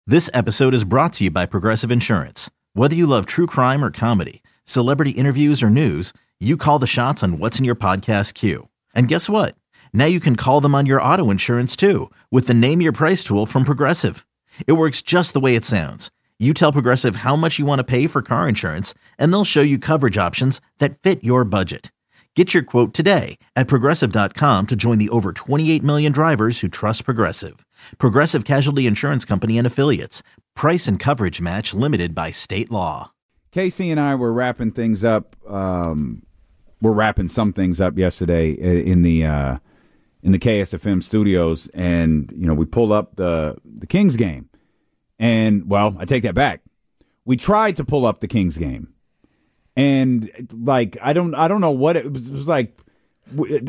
This episode is brought to you by Progressive Insurance. Whether you love true crime or comedy, celebrity interviews or news, you call the shots on what's in your podcast queue. And guess what? Now you can call them on your auto insurance too with the Name Your Price tool from Progressive. It works just the way it sounds. You tell Progressive how much you want to pay for car insurance, and they'll show you coverage options that fit your budget. Get your quote today at Progressive.com to join the over 28 million drivers who trust Progressive. Progressive Casualty Insurance Company and Affiliates. Price and coverage match limited by state law. Casey and I were wrapping things up. We're wrapping some things up yesterday in the KSFM studios, and we pull up the Kings game. And, well, I take that back. We tried to pull up the Kings game. And I don't know what it was. It was like, what's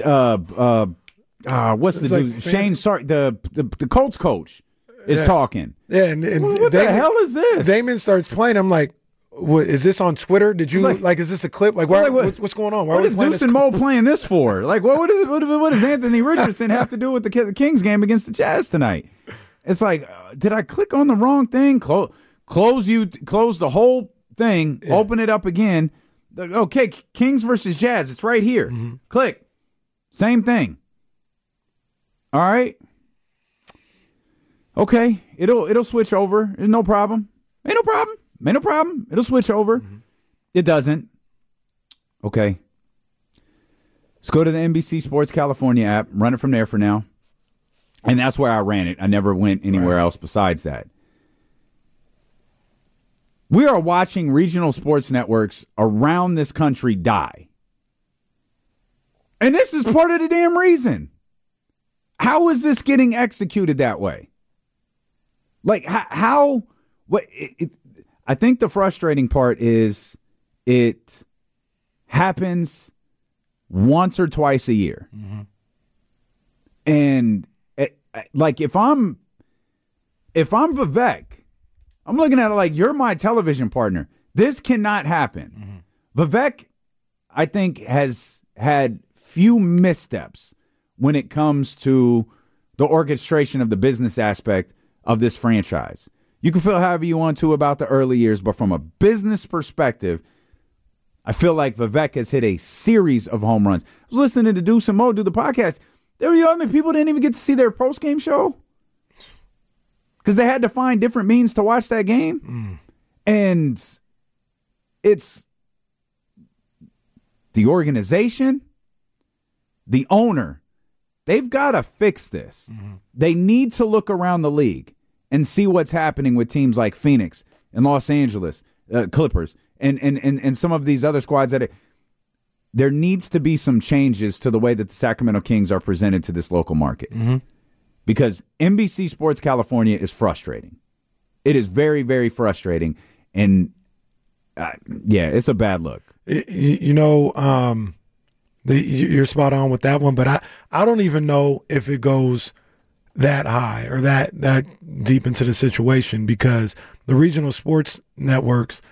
the dude? Shane Sark, the Colts coach, is talking. Yeah, and what the hell is this? Damon starts playing. I'm like, what is this on Twitter? Did you is this a clip? What's going on? What is Deuce and Mo playing this for? What does Anthony Richardson have to do with the Kings game against the Jazz tonight? It's like, did I click on the wrong thing? Close the whole thing. Yeah. Open it up again. Okay, Kings versus Jazz. It's right here. Mm-hmm. Click. Same thing. All right. Okay, it'll switch over. No problem. Ain't no problem. It'll switch over. Mm-hmm. It doesn't. Okay. Let's go to the NBC Sports California app. Run it from there for now. And that's where I ran it. I never went anywhere else besides that. We are watching regional sports networks around this country die. And this is part of the damn reason. How is this getting executed that way? I think the frustrating part is it happens once or twice a year. Mm-hmm. And if I'm Vivek, I'm looking at it like, you're my television partner. This cannot happen. Mm-hmm. Vivek, I think, has had few missteps when it comes to the orchestration of the business aspect of this franchise. You can feel however you want to about the early years, but from a business perspective, I feel like Vivek has hit a series of home runs. I was listening to Deuce and Mo do the podcast. People didn't even get to see their post-game show because they had to find different means to watch that game. Mm. And it's the organization, the owner, they've got to fix this. Mm-hmm. They need to look around the league and see what's happening with teams like Phoenix and Los Angeles Clippers and some of these other squads there needs to be some changes to the way that the Sacramento Kings are presented to this local market. Mm-hmm. Because NBC Sports California is frustrating. It is very, very frustrating. And, it's a bad look. You're spot on with that one. But I don't even know if it goes that high or that deep into the situation, because the regional sports networks,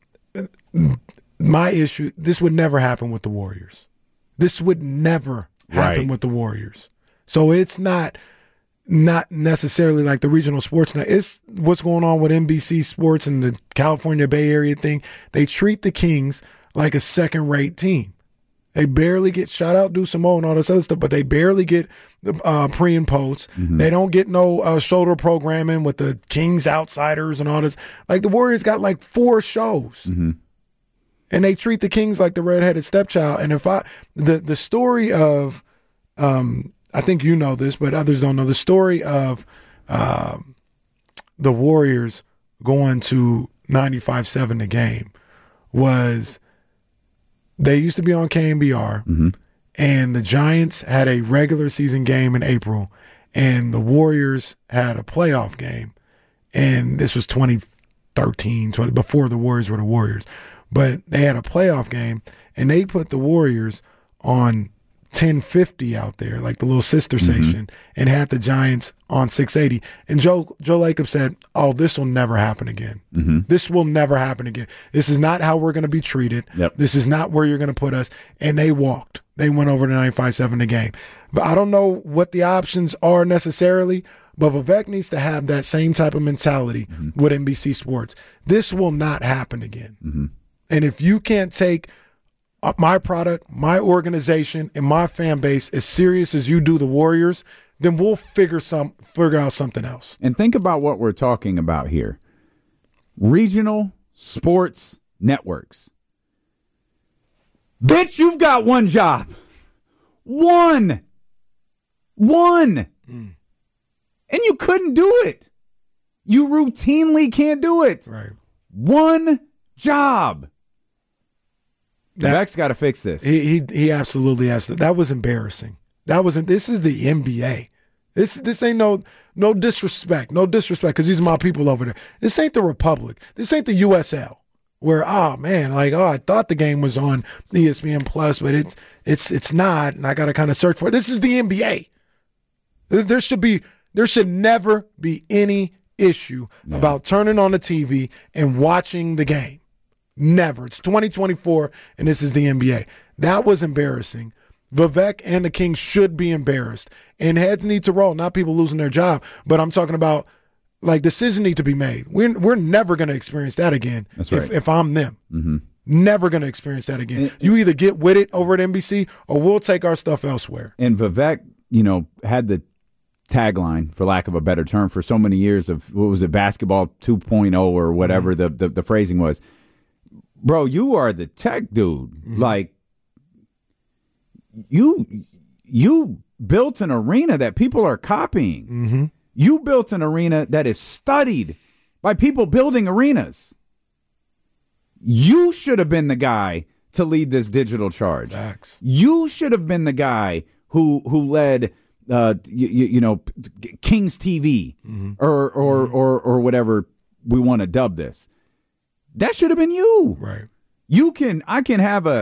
my issue, this would never happen with the Warriors. This would never happen with the Warriors. So it's not necessarily like the regional sports net. It's what's going on with NBC Sports and the California Bay Area thing. They treat the Kings like a second-rate team. They barely get shout out Deuce and Mo and all this other stuff, but they barely get the pre and post. Mm-hmm. They don't get no shoulder programming with the Kings Outsiders and all this. Like, the Warriors got like 4 shows. Mm-hmm. And they treat the Kings like the redheaded stepchild. And the story of, I think you know this, but others don't know, the story of the Warriors going to 95-7 the game was they used to be on KNBR, mm-hmm. and the Giants had a regular season game in April, and the Warriors had a playoff game. And this was 2013, before the Warriors were the Warriors. But they had a playoff game, and they put the Warriors on 1050 out there, like the little sister station, and had the Giants on 680. And Joe Lacob said, "Oh, this will never happen again. Mm-hmm. This will never happen again. This is not how we're going to be treated. Yep. This is not where you're going to put us." And they walked. They went over to 95-7 the game. But I don't know what the options are necessarily, But Vivek needs to have that same type of mentality with NBC Sports. This will not happen again. And if you can't take my product, my organization, and my fan base as serious as you do the Warriors, then we'll figure out something else. And think about what we're talking about here. Regional sports networks. Bitch, you've got one job. One. And you couldn't do it. You routinely can't do it. Right. One job. Vivek's got to fix this. He absolutely has to. That was embarrassing. This is the NBA. This ain't no disrespect. No disrespect, because these are my people over there. This ain't the Republic. This ain't the USL. Where, I thought the game was on ESPN Plus, but it's not, and I got to kind of search for it. This is the NBA. There should never be any issue about turning on the TV and watching the game. Never. It's 2024, and this is the NBA. That was embarrassing. Vivek and the Kings should be embarrassed, and heads need to roll. Not people losing their job, but I'm talking about decisions need to be made. We're never going to experience that again. That's right. If I'm them. Never going to experience that again. You either get with it over at NBC or we'll take our stuff elsewhere. And Vivek, had the tagline, for lack of a better term, for so many years of, what was it, basketball 2.0 or whatever the phrasing was. Bro, you are the tech dude. Like, you built an arena that people are copying. You built an arena that is studied by people building arenas. You should have been the guy to lead this digital charge. Facts. You should have been the guy who led, Kings TV or whatever we want to dub this. That should have been you. Right. I can have a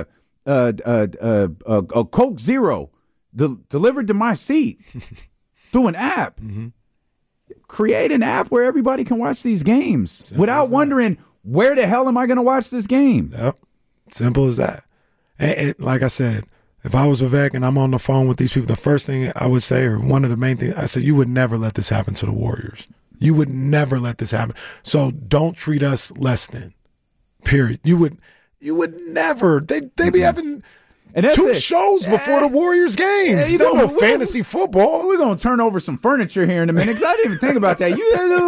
Coke Zero delivered to my seat through an app. Create an app where everybody can watch these games without wondering, where the hell am I going to watch this game? Yep. Simple as that. And like I said, if I was Vivek and I'm on the phone with these people, the first thing I would say, or one of the main things, I said, you would never let this happen to the Warriors. You would never let this happen. So don't treat us less than. Period. You would never. They be having two shows before the Warriors games. You don't know fantasy football. We're gonna turn over some furniture here in a minute, because I didn't even think about that.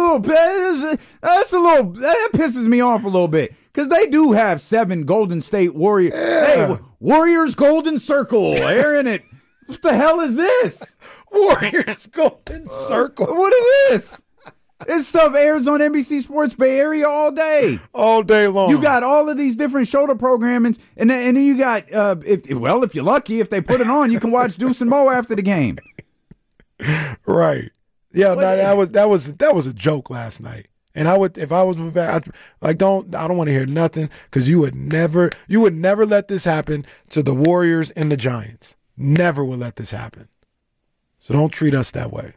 That pisses me off a little bit, because they do have 7 Golden State Warriors. Yeah. Hey, Warriors Golden Circle, Aaron. What the hell is this? Warriors Golden Circle. What is this? This stuff airs on NBC Sports Bay Area all day. All day long. You got all of these different shoulder programmings, and then you got, if you're lucky, if they put it on, you can watch Deuce and Mo after the game. Right. Yeah, that was a joke last night. And I would, if I was back, I don't want to hear nothing, because you would never let this happen to the Warriors and the Giants. Never would let this happen. So don't treat us that way.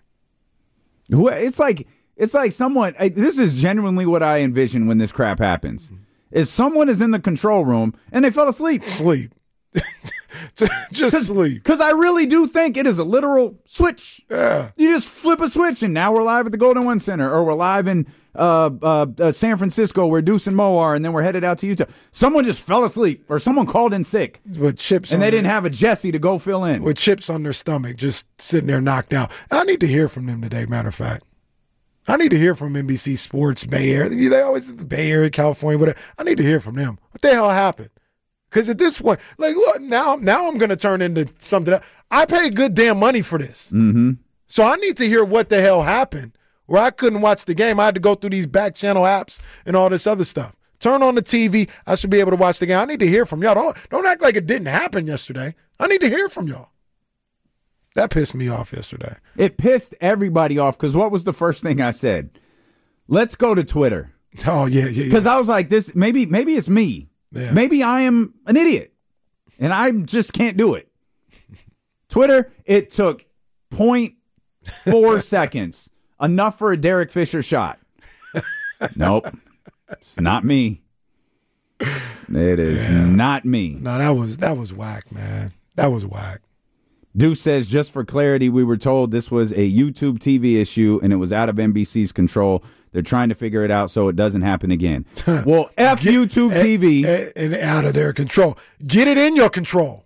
It's like someone, this is genuinely what I envision when this crap happens, is someone is in the control room and they fell asleep. Sleep. Just sleep. Because I really do think it is a literal switch. Yeah. You just flip a switch and now we're live at the Golden One Center, or we're live in San Francisco where Deuce and Mo are, and then we're headed out to Utah. Someone just fell asleep, or someone called in sick. With chips and they didn't have a Jesse to go fill in. With chips on their stomach, just sitting there knocked out. I need to hear from them today, matter of fact. I need to hear from NBC Sports Bay Area. They always the Bay Area, California, whatever. I need to hear from them. What the hell happened? Because at this point, look, now I'm going to turn into something else. I paid good damn money for this. So I need to hear what the hell happened, where I couldn't watch the game. I had to go through these back channel apps and all this other stuff. Turn on the TV. I should be able to watch the game. I need to hear from y'all. Don't act like it didn't happen yesterday. I need to hear from y'all. That pissed me off yesterday. It pissed everybody off, because what was the first thing I said? Let's go to Twitter. Oh, yeah. Because I was like, this maybe it's me. Yeah. Maybe I am an idiot, and I just can't do it. Twitter, it took 0.4 seconds. Enough for a Derek Fisher shot. Nope. It's not me. It is not me. No, that was whack, man. That was whack. Deuce says, just for clarity, we were told this was a YouTube TV issue and it was out of NBC's control. They're trying to figure it out so it doesn't happen again. Well, YouTube TV. And out of their control. Get it in your control.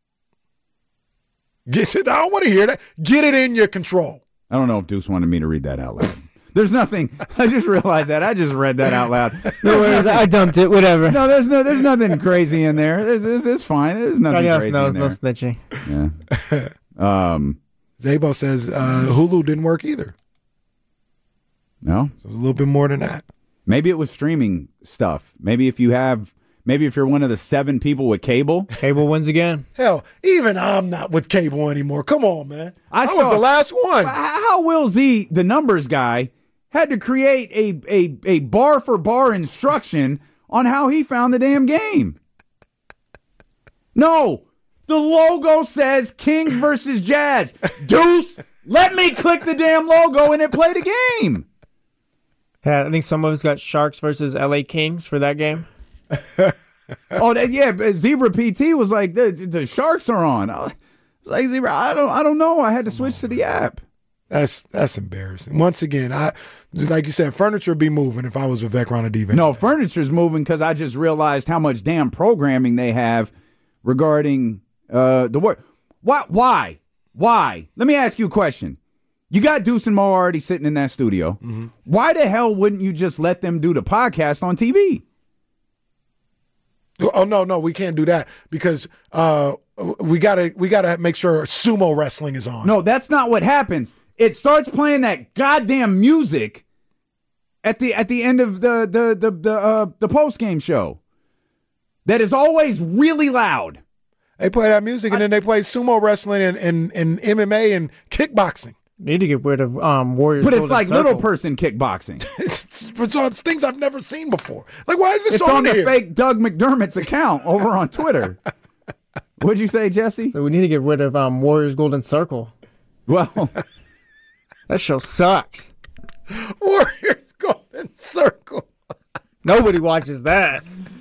I don't want to hear that. Get it in your control. I don't know if Deuce wanted me to read that out loud. There's nothing. I just realized that. I just read that out loud. No worries. I dumped it. Whatever. No, there's nothing crazy in there. It's fine. There's nothing crazy in there. No snitching. Yeah. Zabo says Hulu didn't work either. No? So it was a little bit more than that. Maybe it was streaming stuff. Maybe if you're one of the 7 people with cable. Cable wins again. Hell, even I'm not with cable anymore. Come on, man. I was saw the last one. How Will Z, the numbers guy, had to create a bar for bar instruction on how he found the damn game. No, the logo says Kings versus Jazz. Deuce, let me click the damn logo and it played a game. Yeah, I think some of us got Sharks versus LA Kings for that game. Zebra PT was like the Sharks are on. I was like, Zebra, I don't know. I had to switch to the app. That's embarrassing. Once again, just like you said, furniture would be moving if I was Vivek Ranadive. No, furniture's moving because I just realized how much damn programming they have regarding the work. Why? Let me ask you a question. You got Deuce and Mo already sitting in that studio. Mm-hmm. Why the hell wouldn't you just let them do the podcast on TV? Oh no, we can't do that because we gotta make sure sumo wrestling is on. No, that's not what happens. It starts playing that goddamn music at the end of the post game show. That is always really loud. They play that music and then they play sumo wrestling and MMA and kickboxing. Need to get rid of Warriors. But it's Golden like Circle. little person kickboxing. it's things I've never seen before. Like, why is this on here? the fake Doug McDermott's account over on Twitter. What'd you say, Jesse? So we need to get rid of Warriors Golden Circle. Well, that show sucks. Warriors Golden Circle. Nobody watches that.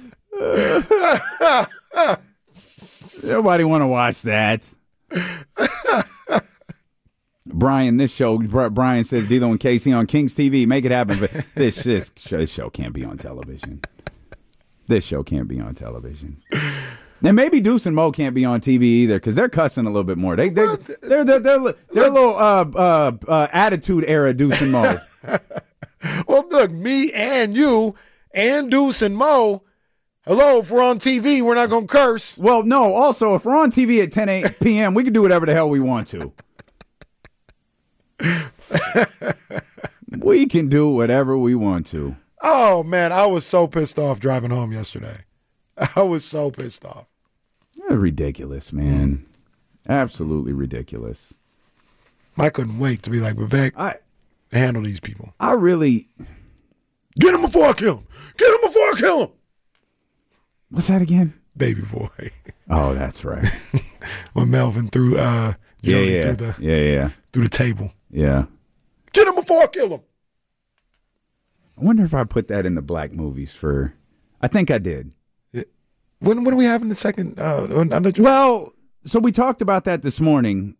Nobody want to watch that. Brian says D'Lo and Casey on Kings TV. Make it happen. But this show can't be on television. This show can't be on television. And maybe Deuce and Mo can't be on TV either because they're cussing a little bit more. They're a little attitude era Deuce and Mo. Well, look, me and you and Deuce and Mo. Hello, if we're on TV, we're not going to curse. Well, no. Also, if we're on TV at 10 p.m., we can do whatever the hell we want to. We can do whatever we want to. Oh, man, I was so pissed off driving home yesterday. I was so pissed off. Ridiculous, man. Absolutely ridiculous. I couldn't wait to be like, Vivek, handle these people. I really... Get him before I kill him. Get him before I kill him. What's that again? Baby boy. Oh, that's right. When Melvin threw Jody through the table. Yeah. Get him before I kill him. I wonder if I put that in the black movies for... I think I did. When are we having the second? Well, so we talked about that this morning.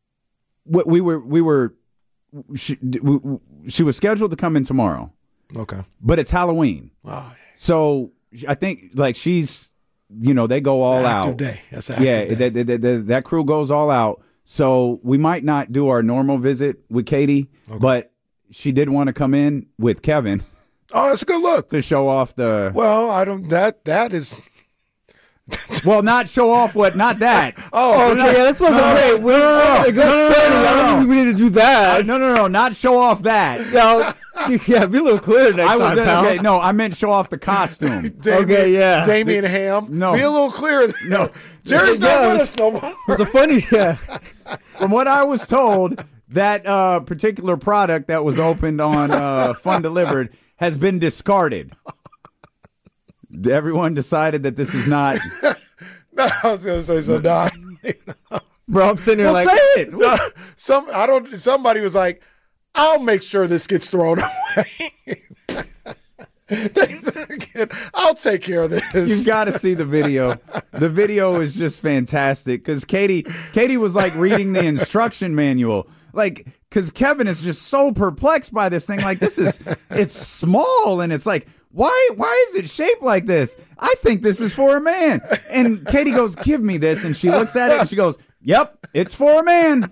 She was scheduled to come in tomorrow. Okay. But it's Halloween. Oh, yeah. So I think like she's, they go all out. Day. That's an active day. That crew goes all out. So we might not do our normal visit with Katie, but she did want to come in with Kevin. Oh, that's a good look. To show off the... Well, I don't... That is... Well, not show off what... Not that. Oh, okay. Yeah, this wasn't great. I don't think we need to do that. No. Not show off that. No. Yeah, be a little clearer next time, pal. Okay, no, I meant show off the costume. Damian Ham. No. Be a little clearer. No. Jerry's not with us no more. It was a funny... Yeah. From what I was told, that particular product that was opened on Fun Delivered has been discarded. Everyone decided that this is not... No, I was going to say so. Nah. Bro, I'm sitting here like... say it. Somebody was like, I'll make sure this gets thrown away. I'll take care of this. You've got to see the video. The video is just fantastic because Katie was like reading the instruction manual. Like, because Kevin is just so perplexed by this thing. Like, it's small, and it's like, why is it shaped like this? I think this is for a man. And Katie goes, give me this. And she looks at it, and she goes, yep, it's for a man.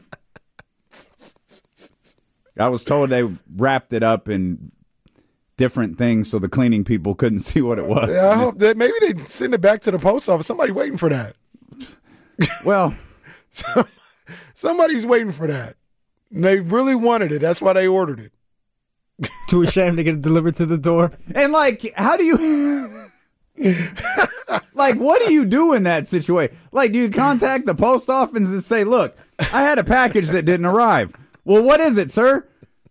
I was told they wrapped it up in different things so the cleaning people couldn't see what it was. Yeah, I hope that maybe they send it back to the post office. Somebody waiting for that. Well, somebody's waiting for that. And they really wanted it. That's why they ordered it. Too ashamed to get it delivered to the door. And like, how do you like, what do you do in that situation? Like, do you contact the post office and say, look, I had a package that didn't arrive. Well, what is it, sir?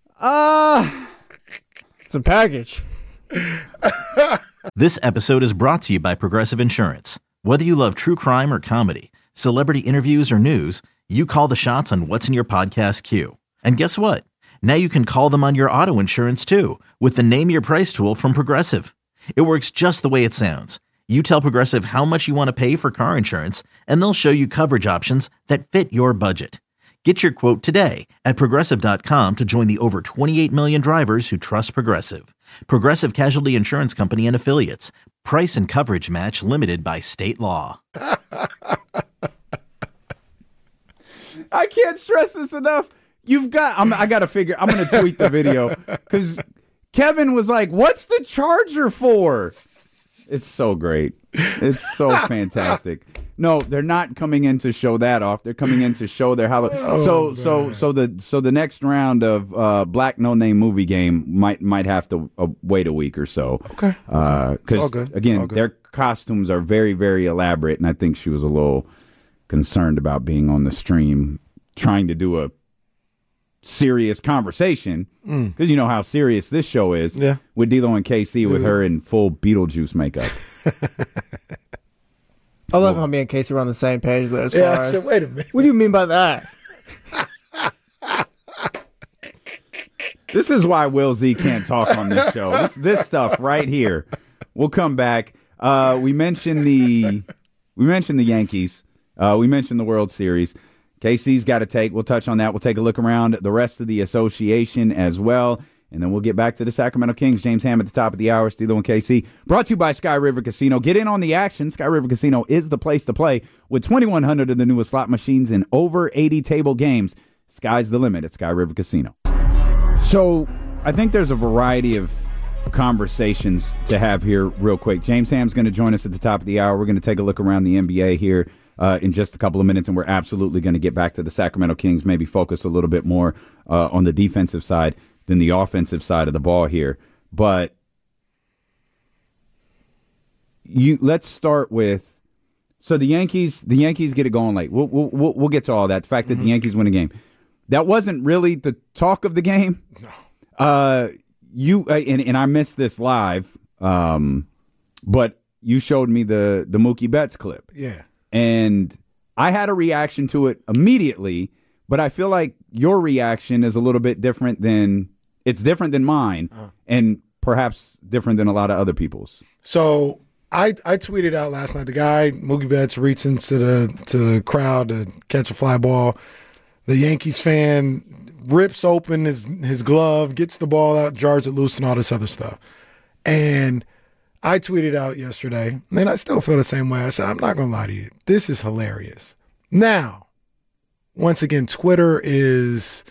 It's a package. This episode is brought to you by Progressive Insurance. Whether you love true crime or comedy, celebrity interviews or news, you call the shots on what's in your podcast queue. And guess what? Now you can call them on your auto insurance too with the Name Your Price tool from Progressive. It works just the way it sounds. You tell Progressive how much you want to pay for car insurance, and they'll show you coverage options that fit your budget. Get your quote today at Progressive.com to join the over 28 million drivers who trust Progressive. Progressive Casualty Insurance Company and Affiliates. Price and coverage match limited by state law. I can't stress this enough. I got to figure, I'm going to tweet the video because Kevin was like, what's the charger for? It's so great. It's so fantastic. No, they're not coming in to show that off. They're coming in to show their Halloween. So the next round of Black No Name Movie Game might have to wait a week or so. Okay. Because again, their costumes are very, very elaborate, and I think she was a little concerned about being on the stream trying to do a serious conversation because you know how serious this show is. Yeah. With D'Lo and KC with her in full Beetlejuice makeup. I love how me and Casey were on the same page there as far as. Wait a minute. What do you mean by that? This is why Will Z can't talk on this show. This stuff right here. We'll come back. We mentioned the Yankees. We mentioned the World Series. KC's got a take. We'll touch on that. We'll take a look around the rest of the association as well. And then we'll get back to the Sacramento Kings. James Ham at the top of the hour. D'Lo and KC. Brought to you by Sky River Casino. Get in on the action. Sky River Casino is the place to play with 2,100 of the newest slot machines and over 80 table games. Sky's the limit at Sky River Casino. So I think there's a variety of conversations to have here real quick. James Ham's going to join us at the top of the hour. We're going to take a look around the NBA here in just a couple of minutes, and we're absolutely going to get back to the Sacramento Kings, maybe focus a little bit more on the defensive side than the offensive side of the ball here. But let's start with, so the Yankees get it going late. We'll get to all that. The fact that the Yankees win a game, that wasn't really the talk of the game. No. And I missed this live, but you showed me the Mookie Betts clip. Yeah. And I had a reaction to it immediately, but I feel like your reaction is a little bit different than mine, and perhaps different than a lot of other people's. So I tweeted out last night, the guy, Mookie Betts, reaches to the crowd to catch a fly ball. The Yankees fan rips open his glove, gets the ball out, jars it loose, and all this other stuff. And I tweeted out yesterday, and I still feel the same way. I said, I'm not going to lie to you. This is hilarious. Now, once again, Twitter is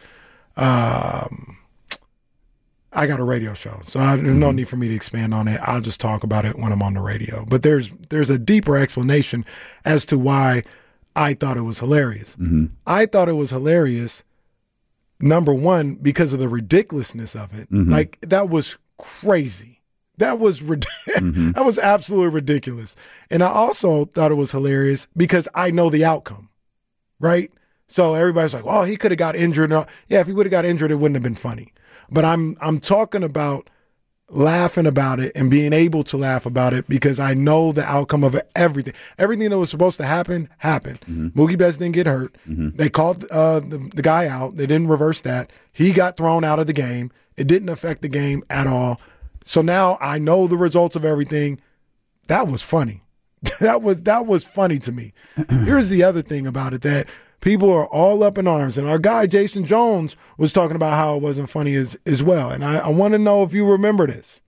I got a radio show, so there's no need for me to expand on it. I'll just talk about it when I'm on the radio. But there's a deeper explanation as to why I thought it was hilarious. Mm-hmm. I thought it was hilarious, number one, because of the ridiculousness of it. Mm-hmm. Like, that was crazy. That was that was absolutely ridiculous. And I also thought it was hilarious because I know the outcome, right? So everybody's like, "Oh, he could have got injured." Yeah, if he would have got injured, it wouldn't have been funny. But I'm talking about laughing about it and being able to laugh about it because I know the outcome of everything. Everything that was supposed to happen happened. Mm-hmm. Mookie Betts didn't get hurt. Mm-hmm. They called the guy out. They didn't reverse that. He got thrown out of the game. It didn't affect the game at all. So now I know the results of everything. That was funny. That was funny to me. Here's the other thing about it that people are all up in arms, and our guy Jason Jones was talking about how it wasn't funny as well. And I want to know if you remember this.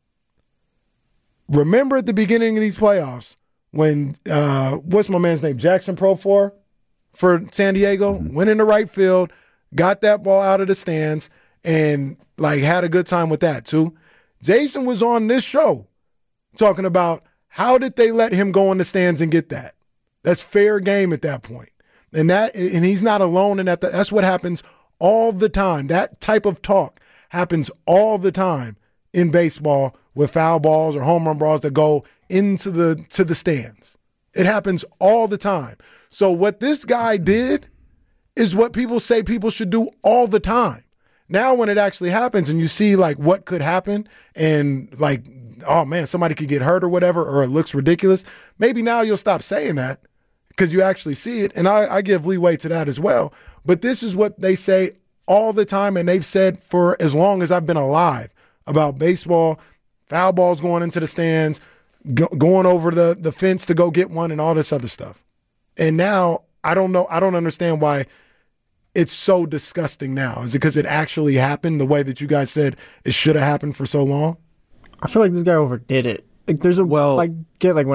Remember at the beginning of these playoffs when what's my man's name? Jackson Profor for San Diego went into right field, got that ball out of the stands, and like had a good time with that too. Jason was on this show talking about how did they let him go in the stands and get that? That's fair game at that point. And he's not alone in that. That's what happens all the time. That type of talk happens all the time in baseball with foul balls or home run balls that go into the stands. It happens all the time. So what this guy did is what people say people should do all the time. Now when it actually happens and you see like what could happen and like, oh man, somebody could get hurt or whatever, or it looks ridiculous, maybe now you'll stop saying that because you actually see it. And I give leeway to that as well. But this is what they say all the time, and they've said for as long as I've been alive about baseball, foul balls going into the stands, going over the fence to go get one and all this other stuff. And now I don't know. I don't understand why it's so disgusting now. Is it because it actually happened the way that you guys said it should have happened for so long? I feel like this guy overdid it. Like there's a when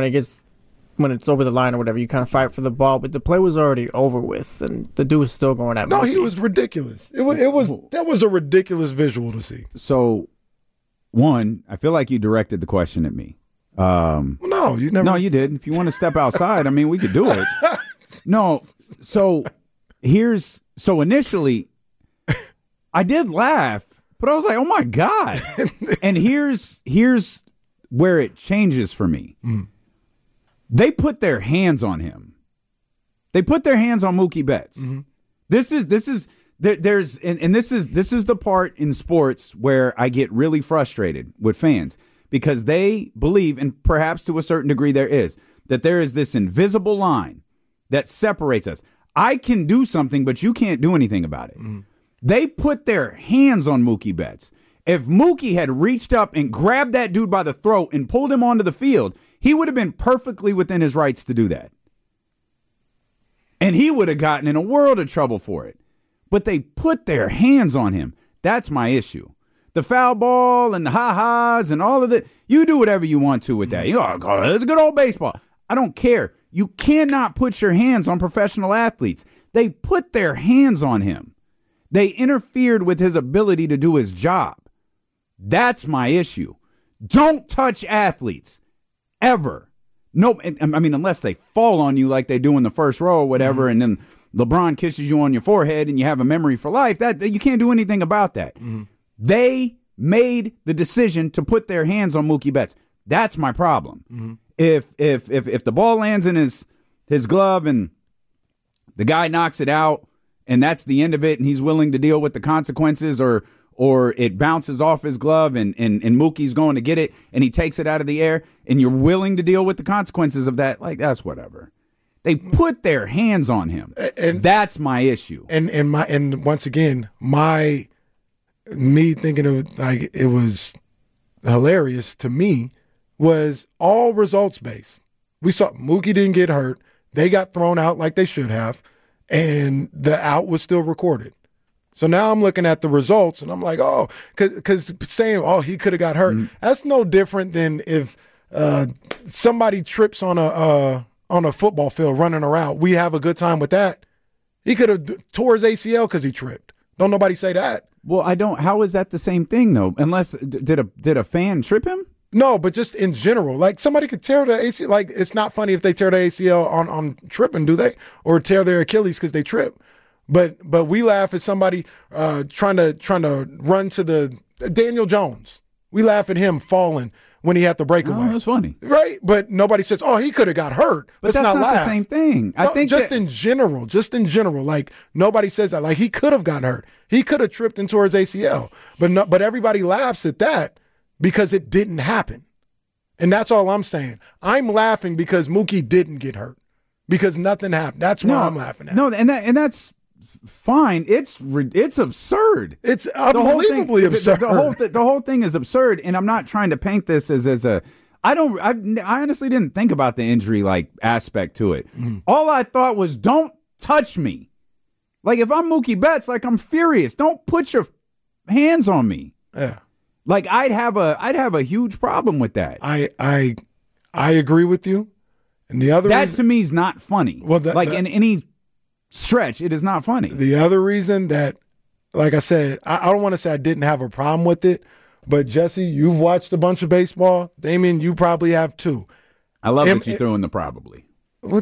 it's over the line or whatever, you kind of fight for the ball, but the play was already over with, and the dude was still going at. No, he was ridiculous. That was a ridiculous visual to see. So, one, I feel like you directed the question at me. No, you never. No, you did. If you want to step outside, I mean, we could do it. No, so initially, I did laugh, but I was like, "Oh my God!" And here's where it changes for me. They put their hands on him. They put their hands on Mookie Betts. Mm-hmm. This is the part in sports where I get really frustrated with fans because they believe, and perhaps to a certain degree there is this invisible line that separates us. I can do something, but you can't do anything about it. Mm-hmm. They put their hands on Mookie Betts. If Mookie had reached up and grabbed that dude by the throat and pulled him onto the field, he would have been perfectly within his rights to do that. And he would have gotten in a world of trouble for it. But they put their hands on him. That's my issue. The foul ball and the ha-has and all of that, you do whatever you want to with that. You know, it's good old baseball. I don't care. You cannot put your hands on professional athletes. They put their hands on him. They interfered with his ability to do his job. That's my issue. Don't touch athletes. Ever. No, I mean, unless they fall on you like they do in the first row or whatever, and then LeBron kisses you on your forehead and you have a memory for life, that you can't do anything about that. Mm-hmm. They made the decision to put their hands on Mookie Betts. That's my problem. Mm-hmm. If the ball lands in his glove and the guy knocks it out and that's the end of it and he's willing to deal with the consequences, or it bounces off his glove and Mookie's going to get it and he takes it out of the air and you're willing to deal with the consequences of that, like, that's whatever. They put their hands on him. And that's my issue. And once again, me thinking of like it was hilarious to me was all results based. We saw Mookie didn't get hurt. They got thrown out like they should have, and the out was still recorded. So now I'm looking at the results and I'm like, oh, because saying, oh, he could have got hurt. Mm-hmm. That's no different than if somebody trips on a football field running around. We have a good time with that. He could have tore his ACL because he tripped. Don't nobody say that. Well, I don't. How is that the same thing though? Unless did a fan trip him? No, but just in general, like somebody could tear the ACL. Like it's not funny if they tear the ACL on tripping, do they? Or tear their Achilles because they trip. But we laugh at somebody trying to run to the Daniel Jones. We laugh at him falling when he had the breakaway. Oh, that's funny, right? But nobody says, "Oh, he could have got hurt." But that's not laugh. The same thing. I think in general, like nobody says that. Like he could have got hurt. He could have tripped and tore his ACL. But everybody laughs at that because it didn't happen, and that's all I'm saying. I'm laughing because Mookie didn't get hurt because nothing happened. That's why I'm laughing at. No, and that's fine. It's absurd. It's unbelievably absurd. The whole thing is absurd, and I'm not trying to paint this as a I honestly didn't think about the injury like aspect to it. All I thought was, don't touch me. Like if I'm Mookie Betts, like I'm furious. Don't put your hands on me. Yeah. Like I'd have a huge problem with that. I agree with you. And the other That to me is not funny. Well, in any stretch, it is not funny. The other reason that, like I said, I don't want to say I didn't have a problem with it, but Jesse, you've watched a bunch of baseball. Damien, you probably have too. I love that you threw in the probably. I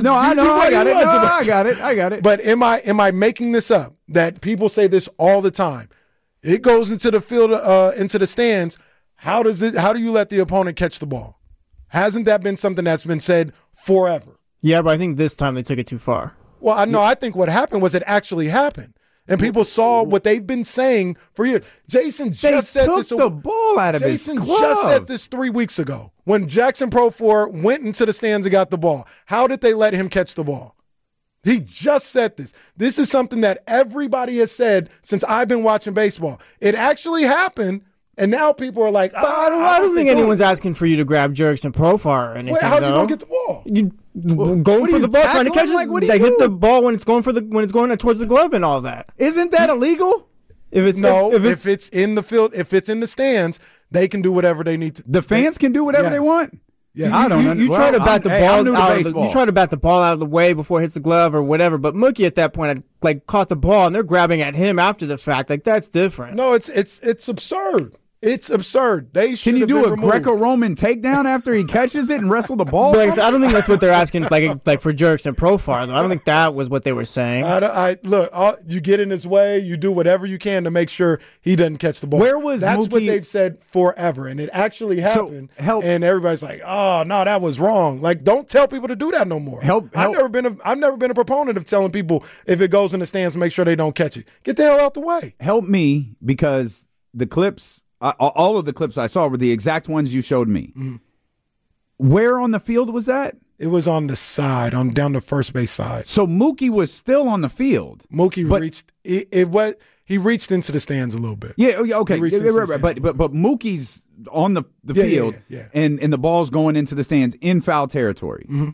got it. But am I making this up? That people say this all the time. It goes into the field, into the stands. How do you let the opponent catch the ball? Hasn't that been something that's been said forever? Yeah, but I think this time they took it too far. Well, I think what happened was it actually happened. And people saw what they've been saying for years. Jason just said this. They took the ball out of his glove. Jason just said this 3 weeks ago when Jackson Pro 4 went into the stands and got the ball. How did they let him catch the ball? He just said this. This is something that everybody has said since I've been watching baseball. It actually happened, and now people are like, I don't think anyone's asking for you to grab Jurickson Profar or anything, how do you though. gonna get the ball? Going for the ball, trying to catch it. Like, what do they you hit do? the ball when it's going towards the glove and all that. Isn't that illegal? If it's in the field, if it's in the stands, they can do whatever they need to. The fans can do whatever they want. Yeah. I don't know. You try to bat the ball out. You try to bat the ball out of the way before it hits the glove or whatever. But Mookie at that point had like caught the ball and they're grabbing at him after the fact. Like that's different. No, it's absurd. It's absurd. They should. Can you do a removed. Greco-Roman takedown after he catches it and wrestle the ball? But like, I don't think that's what they're asking. Like for Jurickson Profar though. I don't think that was what they were saying. You get in his way. You do whatever you can to make sure he doesn't catch the ball. That's what they've said forever, and it actually happened. And everybody's like, "Oh no, that was wrong." Like, don't tell people to do that no more. I've never been a proponent of telling people if it goes in the stands, make sure they don't catch it. Get the hell out the way. Help me, because the clips. All of the clips I saw were the exact ones you showed me. Mm-hmm. Where on the field was that? It was on the side, down the first base side. So Mookie was still on the field. Mookie reached. He reached into the stands a little bit. Yeah. Okay. But Mookie's on the field, and the ball's going into the stands in foul territory. Mm-hmm.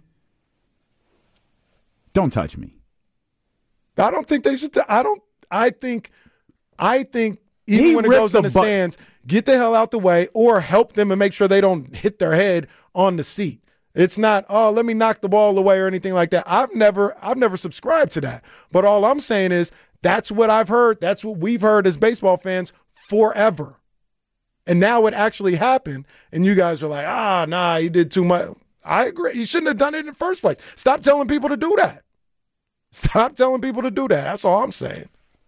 Don't touch me. I don't think they should. I think. Even when it goes in the stands, get the hell out the way or help them and make sure they don't hit their head on the seat. It's not, let me knock the ball away or anything like that. I've never subscribed to that. But all I'm saying is that's what I've heard. That's what we've heard as baseball fans forever. And now it actually happened. And you guys are like, nah, he did too much. I agree. You shouldn't have done it in the first place. Stop telling people to do that. That's all I'm saying.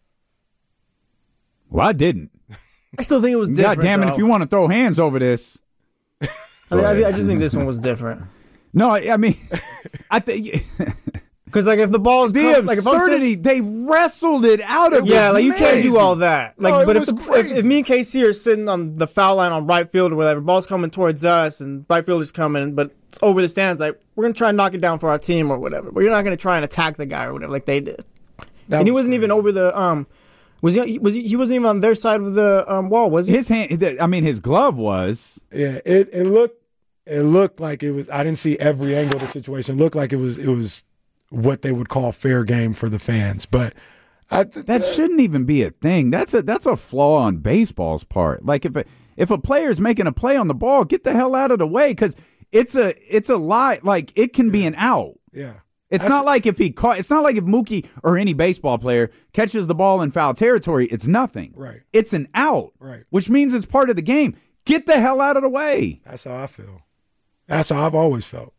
Well, I didn't. I still think it was different. God damn it, if you want to throw hands over this. I just think this one was different. No, I mean, I think... Because like if the ball's the absurdity, they wrestled it out of. Yeah, like you can't do all that. Like, but if me and KC are sitting on the foul line on right field or whatever, ball's coming towards us and right field is coming, but it's over the stands. Like we're gonna try and knock it down for our team or whatever. But you're not gonna try and attack the guy or whatever like they did. And he wasn't even over the He wasn't even on their side of the wall, was he? His hand. I mean, his glove was. Yeah, it looked like it was. I didn't see every angle of the situation. It looked like it was what they would call fair game for the fans, but that shouldn't even be a thing. That's a flaw on baseball's part. Like if a player's making a play on the ball, get the hell out of the way, because it's a lie. Like it can be an out. Yeah. It's not like if Mookie or any baseball player catches the ball in foul territory, it's nothing. Right. It's an out. Right. Which means it's part of the game. Get the hell out of the way. That's how I feel. That's how I've always felt.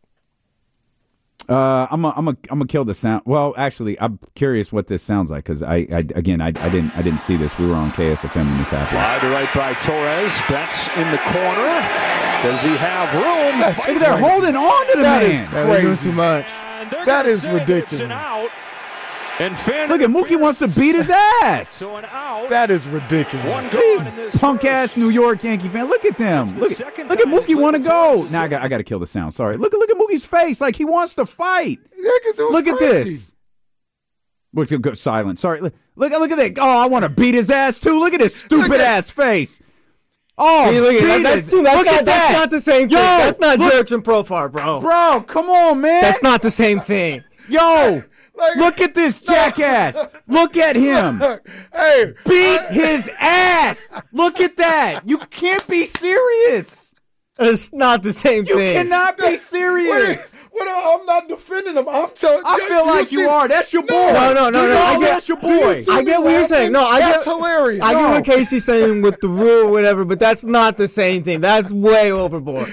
I'm gonna kill the sound. Well, actually, I'm curious what this sounds like, because I didn't see this. We were on KSFM when this happened. Wide to right by Torres. Betts in the corner. Does he have room? They're holding on to the man. They're doing too much. That is ridiculous. Look at Mookie wants to beat his ass. So an out. That is ridiculous. These punk ass New York Yankee fans. Look at them. Look at Mookie want to go. Now I got to kill the sound. Sorry. Look at Mookie's face. Like he wants to fight. Look at this. Look, silent. Sorry. Look at that. Oh, I want to beat his ass too. Look at his stupid ass face. Oh, See, look at that. That's not the same thing. That's not Jurickson Profar, bro. Bro, come on, man. That's not the same thing. Yo, look at this jackass. Look at him. Hey, Beat his ass. Look at that. You can't be serious. It's not the same You thing. cannot be serious. I'm not defending him. I'm telling. I feel like you are. That's your boy. No. That's your boy. I get what you're saying. No, That's hilarious. I get what Casey's saying with the rule or whatever, but that's not the same thing. That's way overboard.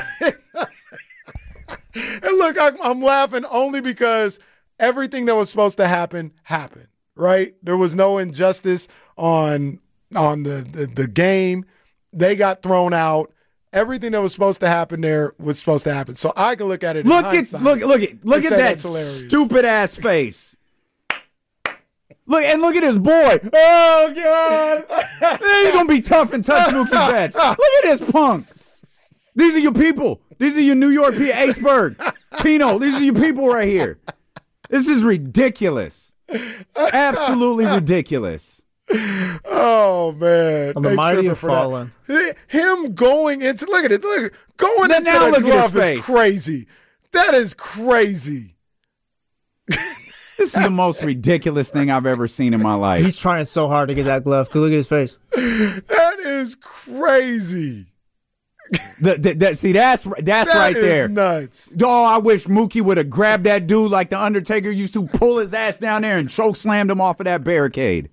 And look, I'm laughing only because everything that was supposed to happen happened. Right? There was no injustice on the game. They got thrown out. Everything that was supposed to happen there was supposed to happen. So I can look at it. Look at that stupid ass face. Look at his boy. Oh God! He's gonna be tough and touch Mookie Betts. Look at this punk. These are your people. These are your New York people. Aceberg, Pino. These are your people right here. This is ridiculous. Absolutely ridiculous. Oh man! The mighty have fallen. Him going into going into the glove is crazy. That is crazy. This is the most ridiculous thing I've ever seen in my life. He's trying so hard to get that glove too. Look at his face. That is crazy. That's right there. Nuts. Oh, I wish Mookie would have grabbed that dude like the Undertaker used to, pull his ass down there and choke slammed him off of that barricade.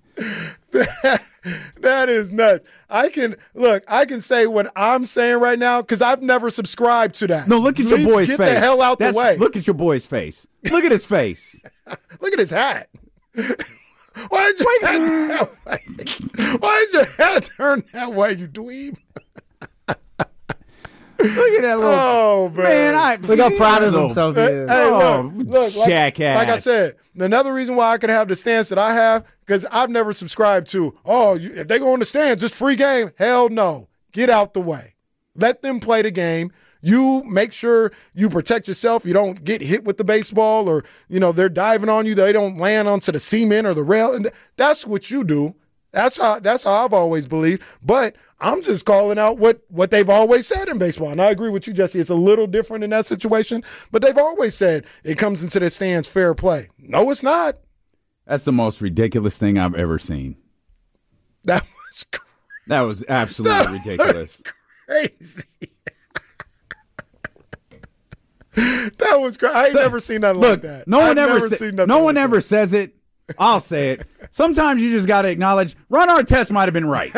That is nuts. I can say what I'm saying right now because I've never subscribed to that. No, look at your boy's face. Get the hell out the way. Look at your boy's face. Look at his face. Look at his hat. Why is your hat that way? Why is your hat turned that way, you dweeb? Look at that little man. Look how proud of himself he is. Hey, look, jackass. Like I said, another reason why I could have the stance that I have, because I've never subscribed to, if they go in the stands, it's free game. Hell no. Get out the way. Let them play the game. You make sure you protect yourself. You don't get hit with the baseball or, they're diving on you. They don't land onto the cement or the rail. And that's what you do. That's how I've always believed. But I'm just calling out what they've always said in baseball. And I agree with you, Jesse. It's a little different in that situation. But they've always said it comes into the stands fair play. No, it's not. That's the most ridiculous thing I've ever seen. That was absolutely ridiculous. Crazy. That was crazy. I ain't never seen nothing like that. No one ever says it. I'll say it. Sometimes you just got to acknowledge Ron Artest might have been right.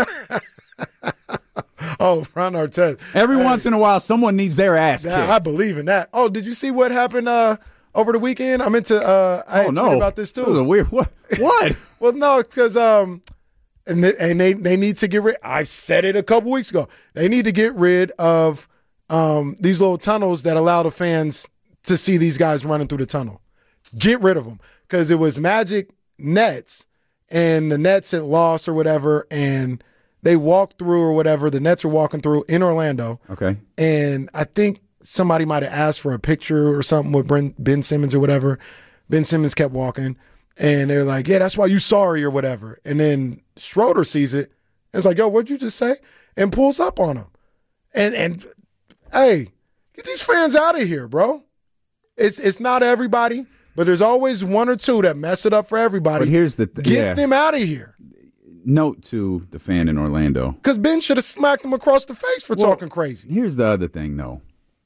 Oh, Ron Artest. Every once in a while, someone needs their ass kicked. I believe in that. Oh, did you see what happened over the weekend? I meant to. I tweeted about this too. It was a weird. What? Well, no, because and they need to get rid. I said it a couple weeks ago. They need to get rid of these little tunnels that allow the fans to see these guys running through the tunnel. Get rid of them because it was Magic Nets, and the Nets had lost or whatever, and they walked through or whatever. The Nets are walking through in Orlando. Okay. And I think somebody might have asked for a picture or something with Ben Simmons or whatever. Ben Simmons kept walking, and they're like, yeah, that's why you sorry or whatever. And then Schroeder sees it, and it's like, yo, what'd you just say? And pulls up on him. And hey, get these fans out of here, bro. It's not everybody. But there's always one or two that mess it up for everybody. But here's the Get them out of here. Note to the fan in Orlando. Because Ben should have smacked him across the face for talking crazy. Here's the other thing, though.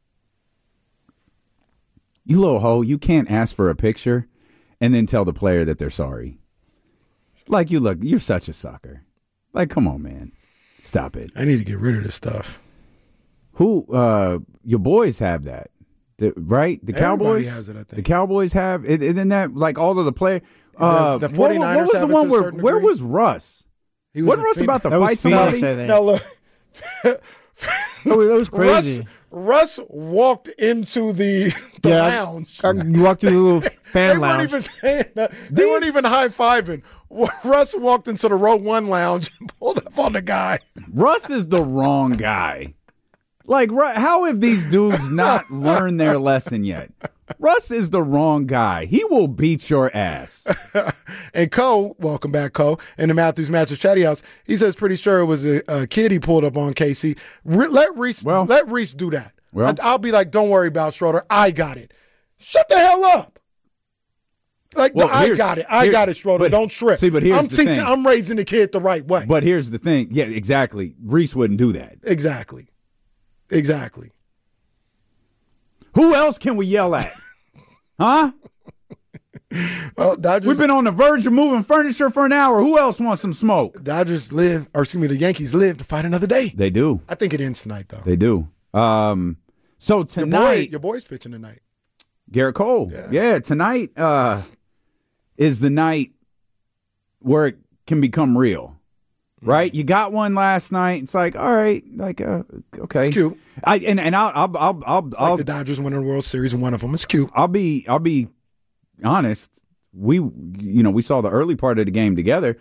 You little hoe, you can't ask for a picture and then tell the player that they're sorry. Like, you're such a sucker. Like, come on, man. Stop it. I need to get rid of this stuff. Your boys have that. Right? The Cowboys has it, I think. The Cowboys have it. Isn't that like all of the players? The 49ers what was the one where was Russ? Wasn't Russ about to fight somebody? No, look. That was crazy. Russ walked into the lounge. You walked through the little fan lounge. They weren't even high-fiving. Russ walked into the row 1 lounge and pulled up on the guy. Russ is the wrong guy. Like, how have these dudes not learned their lesson yet? Russ is the wrong guy. He will beat your ass. And Cole, welcome back, Cole, in the Matthews Mattress Chatty House, he says pretty sure it was a kid he pulled up on KC. Let Reese do that. Well, I'll be like, don't worry about Schroeder. I got it. Shut the hell up. Like, I got it. I got it, Schroeder. Don't trip. See, but here's the thing. I'm raising the kid the right way. But here's the thing. Yeah, exactly. Reese wouldn't do that. Exactly. Who else can we yell at? Huh? Well, We've been on the verge of moving furniture for an hour. Who else wants some smoke? The Yankees live to fight another day. They do. I think it ends tonight, though. They do. So tonight, your boy's pitching tonight. Garrett Cole. Yeah, tonight is the night where it can become real. Right? You got one last night. It's like, all right, like okay. It's cute. I'll like the Dodgers winning the World Series and one of them. It's cute. I'll be honest. We saw the early part of the game together.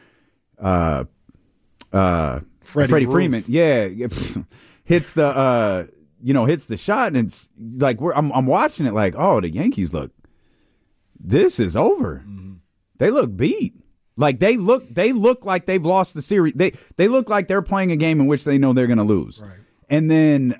Freddie Freeman, hits the hits the shot, and it's like I'm watching it like, oh, the Yankees this is over. Mm-hmm. They look beat. Like they look like they've lost the series. They look like they're playing a game in which they know they're going to lose. Right. And then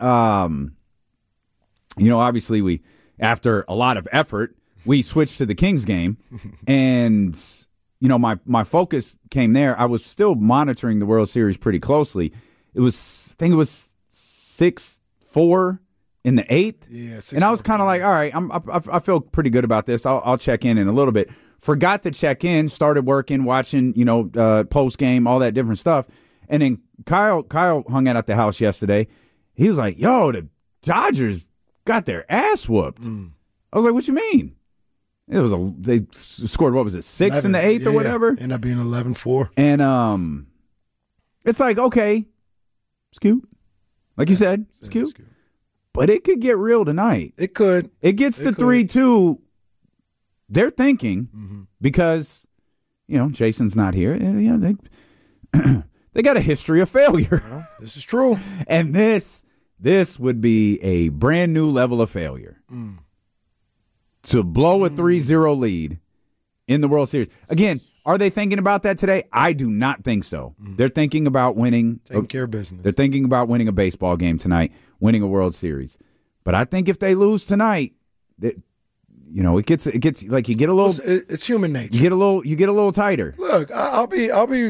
obviously we, after a lot of effort, we switched to the Kings game, and my focus came there. I was still monitoring the World Series pretty closely. I think it was 6-4 in the 8th. Yeah, and I was kind of like, all right, I feel pretty good about this. I'll check in a little bit. Forgot to check in. Started working, watching post game, all that different stuff. And then Kyle hung out at the house yesterday. He was like, "Yo, the Dodgers got their ass whooped." I was like, "What you mean?" They scored, what was it, 6 in the 8th or whatever? Ended up being 11-4. And it's like, okay, it's cute. Like you said, it's cute. But it could get real tonight. It could. It gets to 3-2. They're thinking because, Jason's not here. They got a history of failure. Well, this is true. And this would be a brand new level of failure. To blow a 3-0 lead in the World Series. Again, are they thinking about that today? I do not think so. They're thinking about winning. Taking care of business. They're thinking about winning a baseball game tonight, winning a World Series. But I think if they lose tonight, it gets like you get a little. It's human nature. You get a little tighter. Look, I'll be.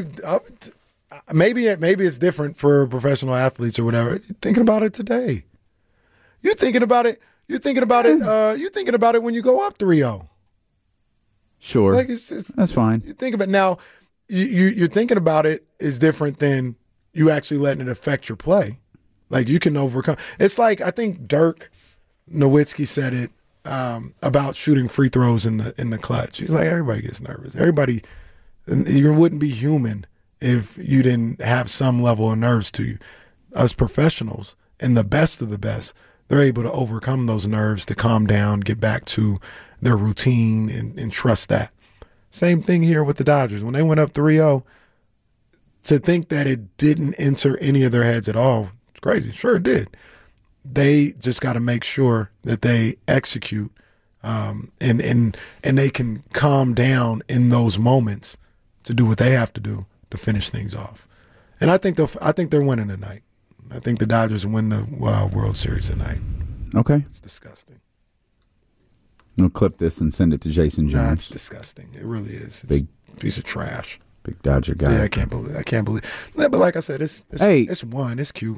Maybe it's different for professional athletes or whatever. You're thinking about it today. You're thinking about it. You're thinking about it when you go up 3-0. Sure, that's fine. You think about it now. You're thinking about it is different than you actually letting it affect your play. Like you can overcome. It's like I think Dirk Nowitzki said it about shooting free throws in the clutch. He's like, everybody gets nervous. Everybody, you wouldn't be human if you didn't have some level of nerves to you. Us professionals and the best of the best, they're able to overcome those nerves to calm down, get back to their routine and trust that. Same thing here with the Dodgers. When they went up 3-0, to think that it didn't enter any of their heads at all, it's crazy. Sure it did. They just got to make sure that they execute and they can calm down in those moments to do what they have to do to finish things off. And I think they're winning tonight. I think the Dodgers win the World Series tonight. Okay. It's disgusting. We'll clip this and send it to Jason Jones. Nah, it's disgusting. It really is. It's big a piece of trash. Big Dodger guy. Yeah, I can't believe. Yeah, but like I said, it's one. It's cute.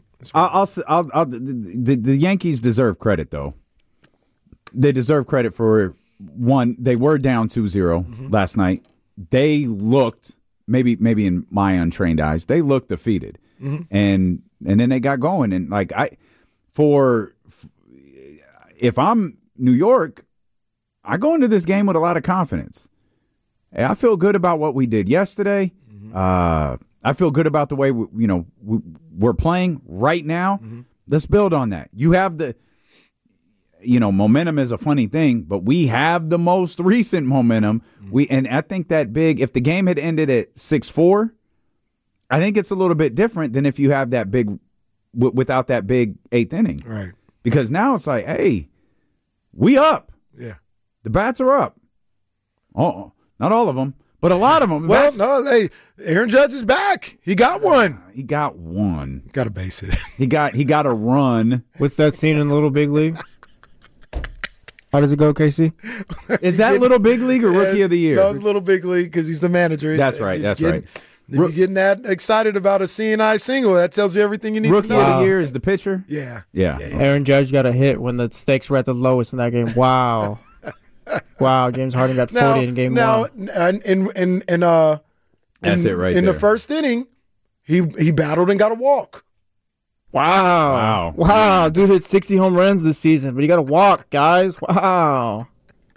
The Yankees deserve credit though. They deserve credit for one. They were down 2-0 last night. They looked maybe in my untrained eyes, they looked defeated, and then they got going. And like if I'm New York, I go into this game with a lot of confidence. I feel good about what we did yesterday. I feel good about the way we're playing right now. Let's build on that. You have the, momentum is a funny thing, but we have the most recent momentum. And I think that if the game had ended at 6-4, I think it's a little bit different than if you have that big, without that big 8th inning. Right. Because now it's like, hey, we up. Yeah. The bats are up. Oh, not all of them, but a lot of them. Aaron Judge is back. He got one. He got one. Got to base it. He got a run. What's that scene in the Little Big League? How does it go, Casey? Is that Little Big League or Rookie of the Year? That was Little Big League because he's the manager. That's right. If you're getting that excited about a CNI single, that tells you everything you need Rookie to know. of the Year is the pitcher? Yeah. Aaron Judge got a hit when the stakes were at the lowest in that game. Wow. Wow, James Harden got 40 in game one. That's it right in there. the first inning, he battled and got a walk. Wow. Dude hit 60 home runs this season, but he got to walk, guys. Wow.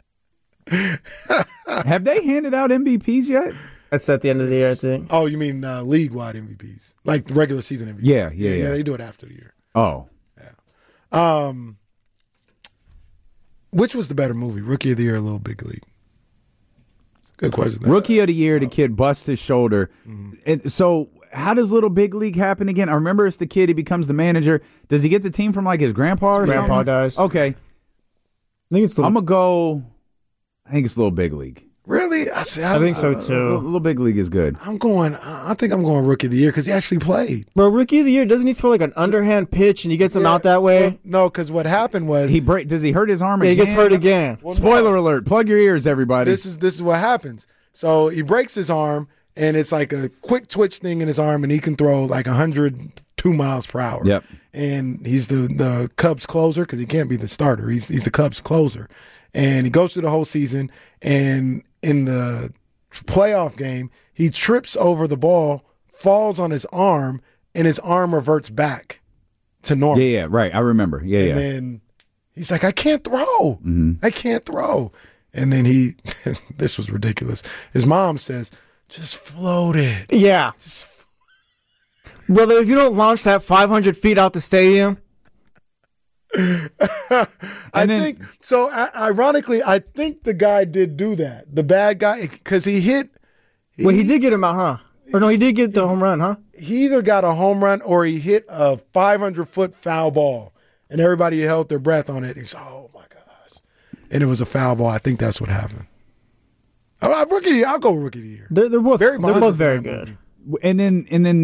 Have they handed out MVPs yet? That's at the end of the year, I think. Oh, you mean league-wide MVPs? Like regular season MVPs? Yeah. They do it after the year. Oh. Yeah. Which was the better movie, Rookie of the Year or Little Big League? Good question. Rookie of the Year, the kid busts his shoulder. And so how does Little Big League happen again? I remember it's the kid, he becomes the manager. Does he get the team from like his grandpa or His grandpa something? does. Okay. I think it's I'm going to go, I think it's Little Big League. Really? I think so too. Little Big League is good. I think I'm going Rookie of the Year because he actually played. Bro, Rookie of the Year, doesn't he throw like an underhand pitch and he gets him out that way? Well, no, because what happened was Does he hurt his arm Yeah, again? he gets hurt again. Spoiler alert. Plug your ears, everybody. this is what happens. So he breaks his arm, and it's like a quick twitch thing in his arm, and he can throw like 102 miles per hour. Yep. And he's the Cubs closer because he can't be the starter. He's the Cubs closer, and he goes through the whole season. And in the playoff game, he trips over the ball, falls on his arm, and his arm reverts back to normal. Yeah, right. I remember. Yeah. And then he's like, I can't throw. I can't throw. And then this was ridiculous. His mom says, just float it. Yeah. Brother, if you don't launch that 500 feet out the stadium. Ironically, I think the guy did do that. The bad guy, because he hit. Well, he did get him out, huh? Or no, he did get the home run, huh? He either got a home run or he hit a 500-foot foul ball. And everybody held their breath on it. He's, oh, my gosh. And it was a foul ball. I think that's what happened. I'll go Rookie of the Year. They're both very very good. And then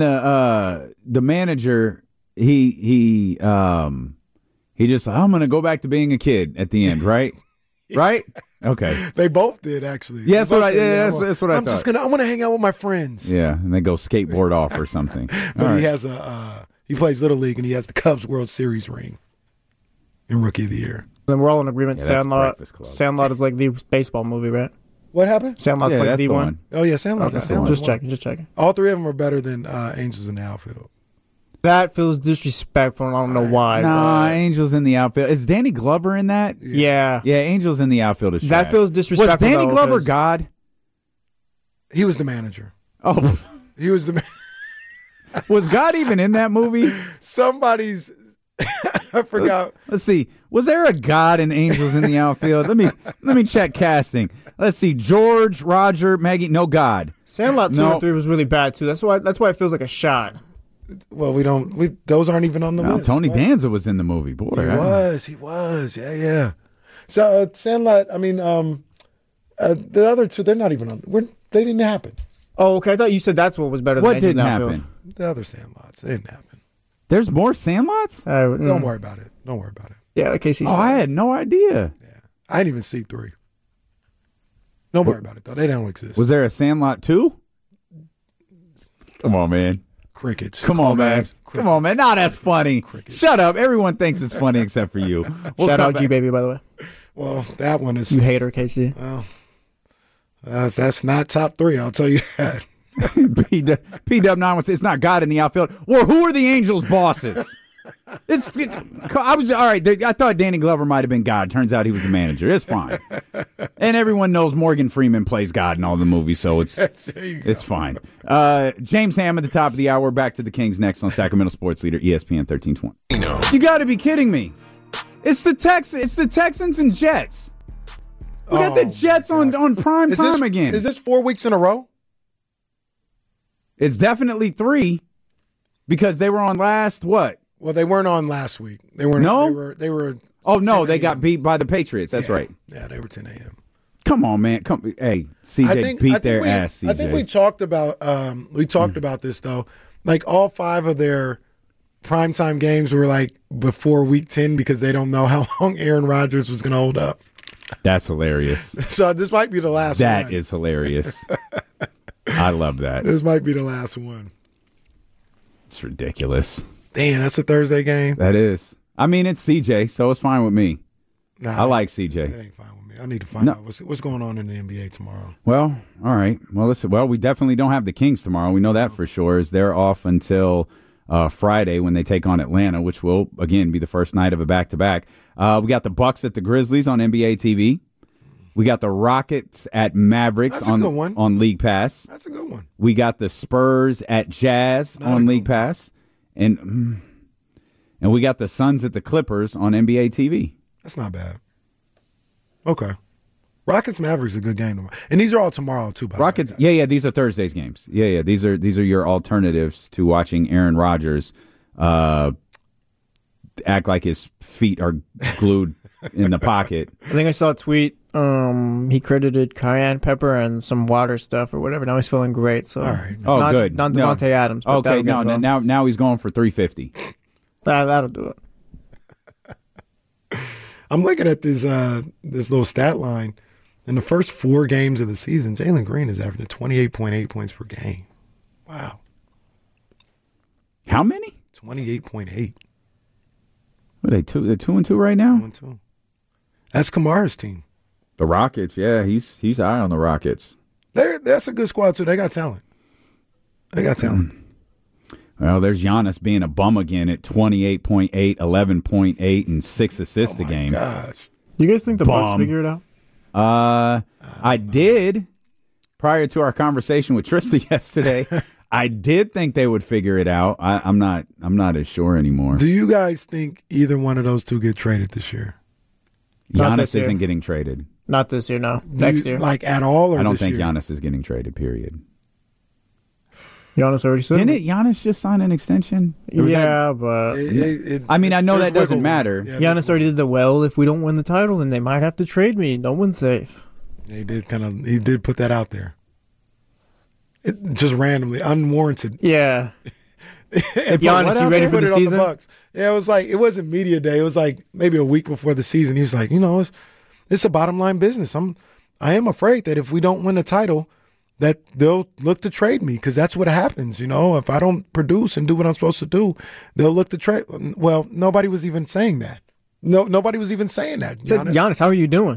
the manager, he just, I'm going to go back to being a kid at the end, right? Right? Okay. They both did, actually. Yeah, that's what I thought. I want to hang out with my friends. Yeah, and they go skateboard off or something. But he has he plays Little League, and he has the Cubs World Series ring in Rookie of the Year. Then we're all in agreement. Yeah, that's Sandlot. Breakfast Club. Sandlot is like the baseball movie, right? What happened? Sandlot's Yeah, like that's the the one. one. Oh, yeah, Sandlot. Okay. Sandlot. Just checking. All three of them are better than Angels in the Outfield. That feels disrespectful, and I don't know why. Nah, Angel's in the outfield. Is Danny Glover in that? Yeah. Yeah, Angel's in the outfield. That feels disrespectful. Was Danny though, Glover 'cause- God? He was the manager. Oh, He was the was God even in that movie? somebody's. I forgot. Let's see. Was there a God in Angels in the outfield? Let me check casting. Let's see. George, Roger, Maggie. No God. Sandlot 2 No. and 3 was really bad too. That's why it feels like a shot. Well, those aren't even on the No, list. Tony Danza was in the movie. Boy, He was. Yeah. So Sandlot. I mean, the other two, they're not even on. They didn't happen. Oh, okay. I thought you said that's what was better than What Angels in didn't the Outfield. happen? The other Sandlots, they didn't happen. There's more Sandlots? Don't worry about it. Yeah, like Casey Oh, said. I had no idea. I didn't even see 3. Don't worry about it though. They don't exist. Was there a Sandlot 2? Come on, man. Crickets? Come on, man. Come on, man. Nah, that's funny. Crickets. Shut up. Everyone thinks it's funny except for you. We'll Shout come out back. G Baby, by the way. Well, that one is. You hater, Casey. That's not top 3. I'll tell you that. PW9 would say it's not God in the outfield. Well, who are the Angels' bosses? I was all right. I thought Danny Glover might have been God. Turns out he was the manager. It's fine. And everyone knows Morgan Freeman plays God in all the movies, so it's fine. James Ham at the top of the hour. Back to the Kings next on Sacramento Sports Leader ESPN 1320. You got to be kidding me! It's the Texans and Jets. We got the Jets on prime time again. Is this 4 weeks in a row? It's definitely 3 because they were on last what? Well, they weren't on last week. They weren't. No? They were Oh, no, they got beat by the Patriots. That's right. Yeah, they were 10 a.m. Come on, man. Hey, CJ beat their ass, CJ. I think we talked about about this, though. Like, all 5 of their primetime games were, like, before Week 10 because they don't know how long Aaron Rodgers was going to hold up. That's hilarious. So this might be the last one. That is hilarious. I love that. This might be the last one. It's ridiculous. Damn, that's a Thursday game? That is. I mean, it's CJ, so it's fine with me. Nah, I like CJ. That ain't fine with me. I need to find out what's going on in the NBA tomorrow. Well, all right. Well, listen. Well, we definitely don't have the Kings tomorrow. We know that for sure. Is they're off until Friday when they take on Atlanta, which will again be the first night of a back-to-back. We got the Bucks at the Grizzlies on NBA TV. We got the Rockets at Mavericks on League Pass. That's a good one. We got the Spurs at Jazz on League Pass, and we got the Suns at the Clippers on NBA TV. That's not bad. Okay. Rockets Mavericks is a good game tomorrow. And these are all tomorrow too, by Rockets, the way. yeah, these are Thursday's games. Yeah, these are your alternatives to watching Aaron Rodgers act like his feet are glued in the pocket. I think I saw a tweet. He credited cayenne pepper and some water stuff or whatever. Now he's feeling great. So, all right. Good. Not Devontae Adams. But okay, now he's going for 350. That'll do it. I'm looking at this little stat line. In the first 4 games of the season, Jalen Green is averaging 28.8 points per game. Wow. How many? 28.8. Are they 2-2 right now? 2-2. That's Kamara's team. The Rockets, yeah, he's high on the Rockets. That's a good squad too. They got talent. Well, there's Giannis being a bum again at 28.8, 11.8, and 6 assists a game. Gosh. You guys think the Bucks figure it out? I did prior to our conversation with Trista yesterday. I did think they would figure it out. I'm not as sure anymore. Do you guys think either one of those two get traded this year? Giannis isn't getting traded. Not this year, no. Next year. Like at all? Or I don't think year? Giannis is getting traded, period. Giannis already said Didn't Giannis just sign an extension? Yeah, but... I mean, I know that doesn't matter. Yeah, Giannis already did if we don't win the title, then they might have to trade me. No one's safe. He did put that out there. Just randomly, unwarranted. Yeah. Giannis, you ready for the season? Yeah, it wasn't media day. It was like maybe a week before the season. He was like, it's a bottom line business. I am afraid that if we don't win the title, that they'll look to trade me because that's what happens. If I don't produce and do what I'm supposed to do, they'll look to trade. Well, nobody was even saying that. No, nobody was even saying that. Giannis, how are you doing?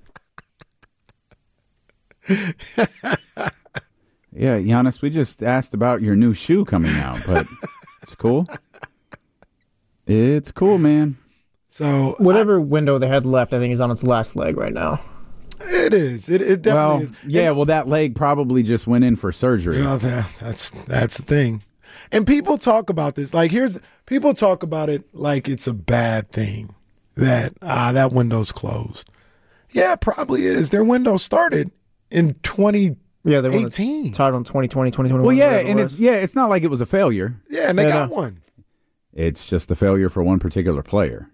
Yeah, Giannis, we just asked about your new shoe coming out, but it's cool. It's cool, man. So whatever window they had left, I think is on its last leg right now. It is. It definitely is. Yeah, that leg probably just went in for surgery. Well, that's the thing. And people talk about this. People talk about it like it's a bad thing that that window's closed. Yeah, it probably is. Their window started in 2018. Yeah, they won the title in 2020, 2021. Well, yeah, and it's not like it was a failure. Yeah, and they got one. It's just a failure for one particular player.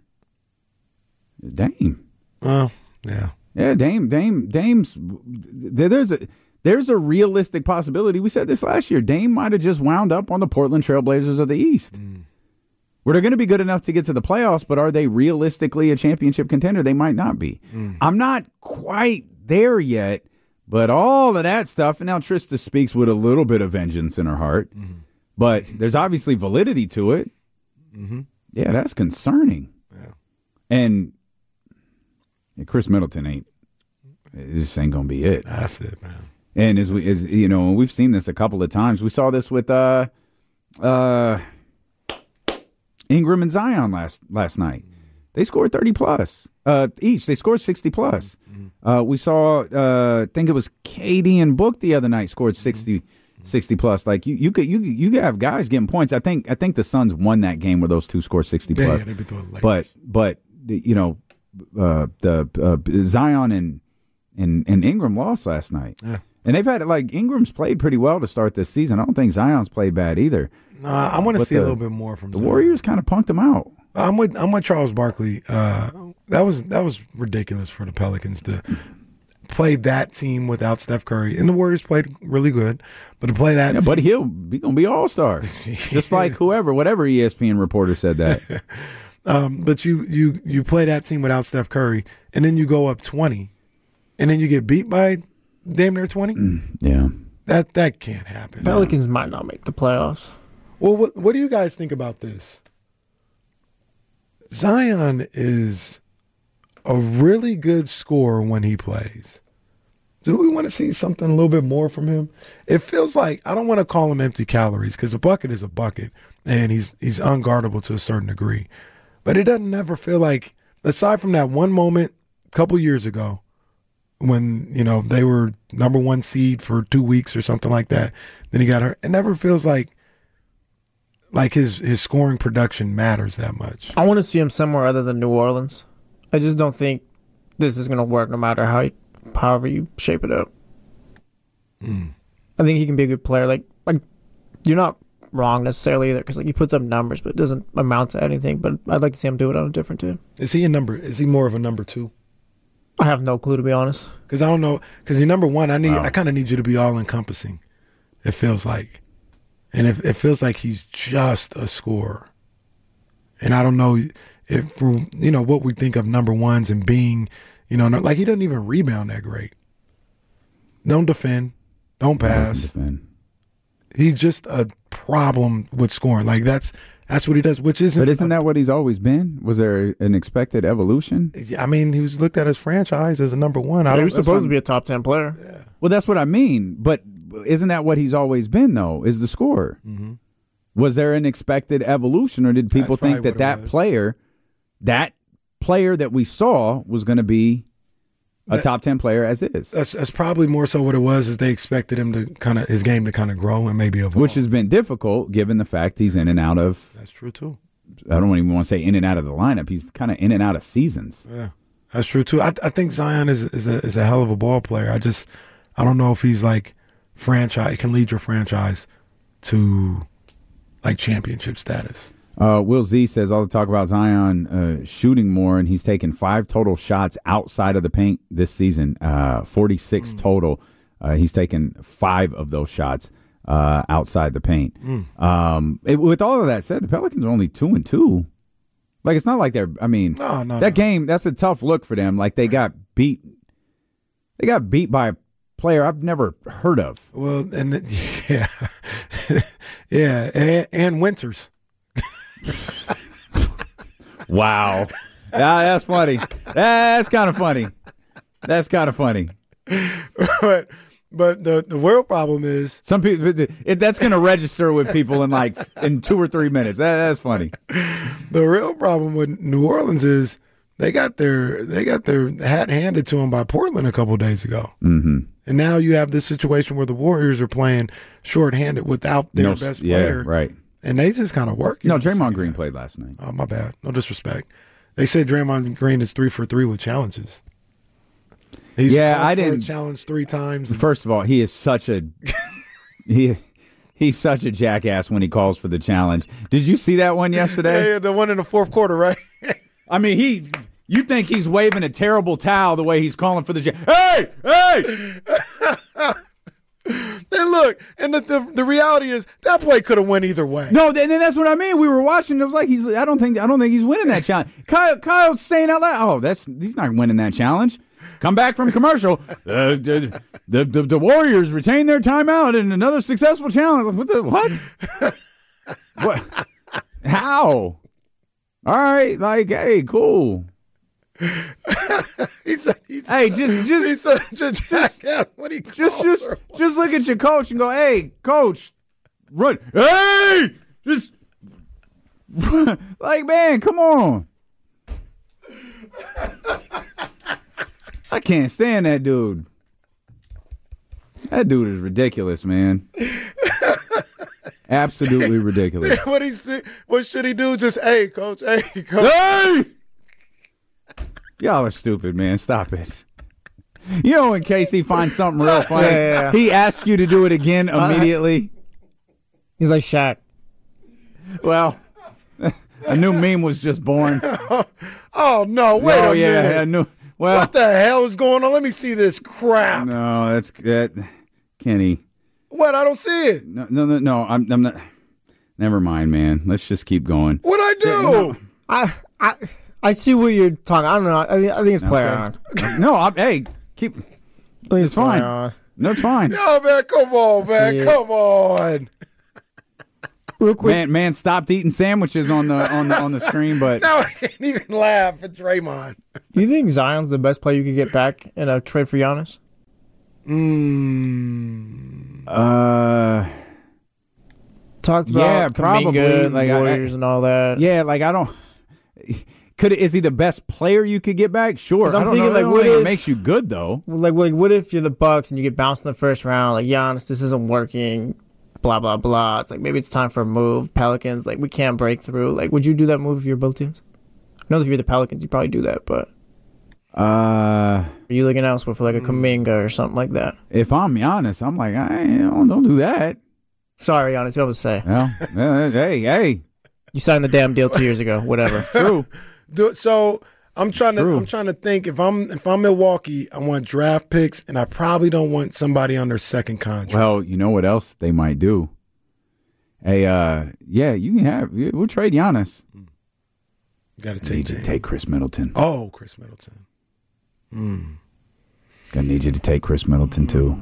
Dame. Oh, yeah. Yeah, Dame's there's a realistic possibility. We said this last year. Dame might have just wound up on the Portland Trailblazers of the East. Where they're going to be good enough to get to the playoffs, but are they realistically a championship contender? They might not be. I'm not quite there yet, but all of that stuff, and now Trista speaks with a little bit of vengeance in her heart, but there's obviously validity to it. Yeah, that's concerning. Yeah. And Chris Middleton ain't going to be it. That's it, man. And as we've seen this a couple of times. We saw this with Ingram and Zion last night. They scored 30 plus each. They scored 60 plus. We saw I think it was KD and Book the other night scored 60 plus. Like you have guys getting points. I think the Suns won that game where those two scored 60 plus. Yeah, but the Zion and Ingram lost last night. Yeah. And they've had Ingram's played pretty well to start this season. I don't think Zion's played bad either. I want to see a little bit more from the Warriors. Kind of punked him out. I'm with Charles Barkley. That was ridiculous for the Pelicans to play that team without Steph Curry. And the Warriors played really good, but to play that, but he'll be gonna be all-star, just like whatever ESPN reporter said that. But you play that team without Steph Curry, and then you go up 20, and then you get beat by damn near 20. Yeah, that can't happen. Pelicans might not make the playoffs. Well, what do you guys think about this? Zion is a really good scorer when he plays. Do we want to see something a little bit more from him? It feels like, I don't want to call him empty calories because a bucket is a bucket and he's unguardable to a certain degree. But it doesn't ever feel like, aside from that one moment a couple years ago when, they were number 1 seed for 2 weeks or something like that, then he got hurt. It never feels like his scoring production matters that much. I want to see him somewhere other than New Orleans. I just don't think this is going to work no matter however you shape it up. I think he can be a good player. Like you're not wrong necessarily either because he puts up numbers, but it doesn't amount to anything. But I'd like to see him do it on a different team. Is he more of a number 2? I have no clue, to be honest. Because I don't know. Because you're number 1. I kind of need you to be all encompassing. It feels like. And it feels like he's just a scorer. And I don't know if for what we think of number 1s and being, he doesn't even rebound that great. Don't defend. Don't pass. He's just a problem with scoring. That's what he does, which isn't. But isn't that what he's always been? Was there an expected evolution? I mean, he was looked at as franchise as a number 1. He was supposed to be a top 10 player. Yeah. Well, that's what I mean. But isn't that what he's always been, though, is the scorer? Mm-hmm. Was there an expected evolution, or did people think that player that we saw was going to be a top 10 player as is? That's probably more so what it was, is they expected him to his game to kind of grow and maybe evolve. Which has been difficult given the fact he's in and out of. That's true, too. I don't even want to say in and out of the lineup. He's kind of in and out of seasons. Yeah, that's true, too. I think Zion is a hell of a ball player. I don't know if he's can lead your franchise to championship status. Will Z says all the talk about Zion shooting more, and he's taken 5 total shots outside of the paint this season, 46 total. He's taken 5 of those shots outside the paint. With all of that said, the Pelicans are only 2-2. It's not like they're. I mean, that game, that's a tough look for them. They got beat. They got beat by a player I've never heard of. Well, and yeah, yeah, and Winters. Wow. Yeah, that's funny. That's kind of funny. That's kind of funny. But the real problem is some people that's going to register with people in 2 or 3 minutes. That's funny. The real problem with New Orleans is they got their hat handed to them by Portland a couple of days ago. Mm-hmm. And now you have this situation where the Warriors are playing shorthanded without their best player. Yeah, right. And they just kind of work. No, Draymond Green played last night. Oh, my bad. No disrespect. They said Draymond Green is 3 for 3 with challenges. I didn't challenge 3 times. First of all, he is such a he's such a jackass when he calls for the challenge. Did you see that one yesterday? Yeah, the one in the fourth quarter, right? I mean, you think he's waving a terrible towel the way he's calling for the hey! And look, and the reality is that play could have went either way. No, and that's what I mean. We were watching. It was like I don't think he's winning that challenge. Kyle's saying out loud, he's not winning that challenge. Come back from commercial. The Warriors retain their timeout in another successful challenge. What? What? How? All right, hey, cool. He's such a jackass. What he just look at your coach and go, hey, coach, run. Hey, just man, come on. I can't stand that dude. That dude is ridiculous, man. Absolutely ridiculous. What should he do? Just, hey, coach, Hey! Y'all are stupid, man. Stop it. You know when Casey finds something real funny, he asks you to do it again immediately. He's like Shaq. Well, a new meme was just born. Oh no! Wait a minute. Well, what the hell is going on? Let me see this crap. No, that's Kenny. What? I don't see it. No. I'm not. Never mind, man. Let's just keep going. What'd I do? I see what you're talking. I don't know. I think it's player on. No, keep. It's fine. No, it's fine. No, man, come on, man, come on. Real quick, man, stopped eating sandwiches on the screen, but now I can't even laugh at Draymond. Do you think Zion's the best player you could get back in a trade for Giannis? Talked about probably like Warriors and all that. Yeah, like I don't. Is he the best player you could get back? Sure. I'm thinking like, what if it makes you good though? Like, what if you're the Bucks and you get bounced in the first round? Like, Giannis, this isn't working. Blah blah blah. It's like maybe it's time for a move. Pelicans, like we can't break through. Like, would you do that move if you're both teams? I know if you're the Pelicans, you probably do that, but are you looking elsewhere for like a Kuminga or something like that? If I'm Giannis, I'm like, don't do that. Sorry, Giannis, you have to say. Well, hey, you signed the damn deal 2 years ago. Whatever. True. So I'm trying to think. If I'm Milwaukee, I want draft picks, and I probably don't want somebody on their second contract. Well, you know what else they might do? Hey, you can have. We'll trade Giannis. Got to need you to take Chris Middleton. Oh, Chris Middleton. Gonna need you to take Chris Middleton too.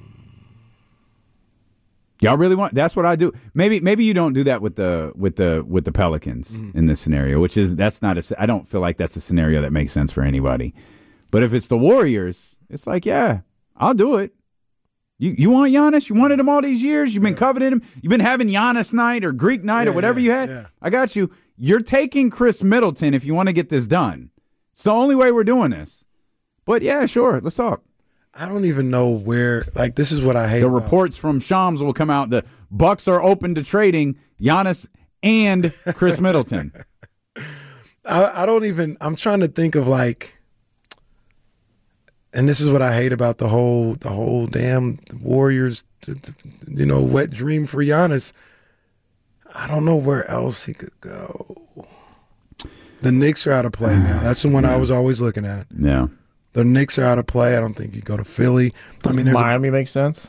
Y'all really want? That's what I do. Maybe you don't do that with the Pelicans in this scenario, I don't feel like that's a scenario that makes sense for anybody. But if it's the Warriors, it's like, yeah, I'll do it. You want Giannis? You wanted him all these years. You've been coveting him. You've been having Giannis night or Greek night or whatever you had. Yeah. I got you. You're taking Chris Middleton if you want to get this done. It's the only way we're doing this. But yeah, sure. Let's talk. I don't even know where. Like, this is what I hate. The reports from Shams will come out. The Bucks are open to trading Giannis and Chris Middleton. I don't even. I'm trying to think of like. And this is what I hate about the whole damn Warriors, wet dream for Giannis. I don't know where else he could go. The Knicks are out of play now. That's the one I was always looking at. Yeah. The Knicks are out of play. I don't think you go to Philly. Miami makes sense.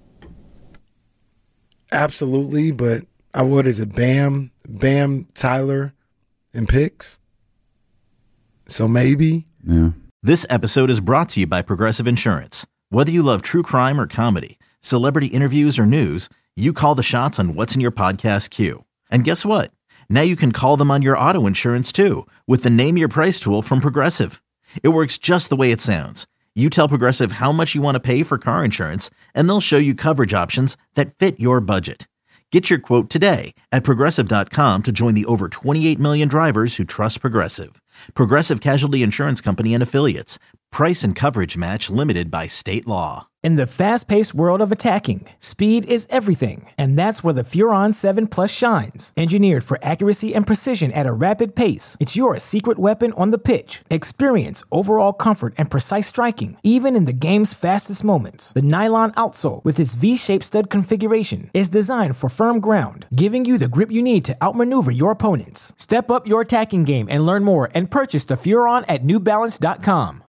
Absolutely, but what is it? Bam, Tyler, and picks. So maybe. Yeah. This episode is brought to you by Progressive Insurance. Whether you love true crime or comedy, celebrity interviews or news, you call the shots on what's in your podcast queue. And guess what? Now you can call them on your auto insurance too with the Name Your Price tool from Progressive. It works just the way it sounds. You tell Progressive how much you want to pay for car insurance, and they'll show you coverage options that fit your budget. Get your quote today at Progressive.com to join the over 28 million drivers who trust Progressive. Progressive Casualty Insurance Company and Affiliates. Price and coverage match limited by state law. In the fast-paced world of attacking, speed is everything, and that's where the Furon 7 Plus shines. Engineered for accuracy and precision at a rapid pace, it's your secret weapon on the pitch. Experience overall comfort and precise striking, even in the game's fastest moments. The nylon outsole, with its V-shaped stud configuration, is designed for firm ground, giving you the grip you need to outmaneuver your opponents. Step up your attacking game and learn more and purchase the Furon at NewBalance.com.